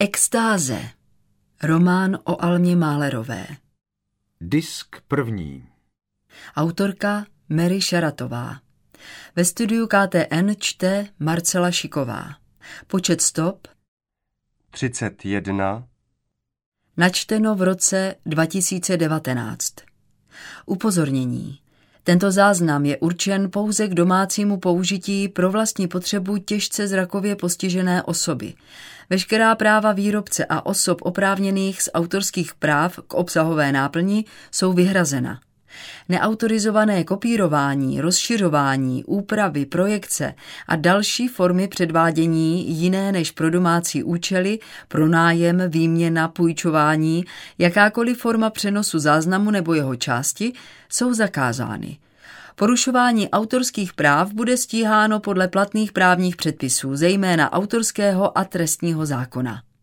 Extáze. Román o Almě Málerové. Disk první. Autorka Mary Šaratová. Ve studiu KTN čte Marcela Šiková. Počet stop 31. Načteno v roce 2019. Upozornění. Tento záznam je určen pouze k domácímu použití pro vlastní potřebu těžce zrakově postižené osoby. Veškerá práva výrobce a osob oprávněných z autorských práv k obsahové náplni jsou vyhrazena. Neautorizované kopírování, rozšiřování, úpravy, projekce a další formy předvádění jiné než pro domácí účely, pronájem, výměna, půjčování, jakákoliv forma přenosu záznamu nebo jeho části jsou zakázány. Porušování autorských práv bude stíháno podle platných právních předpisů, zejména autorského a trestního zákona.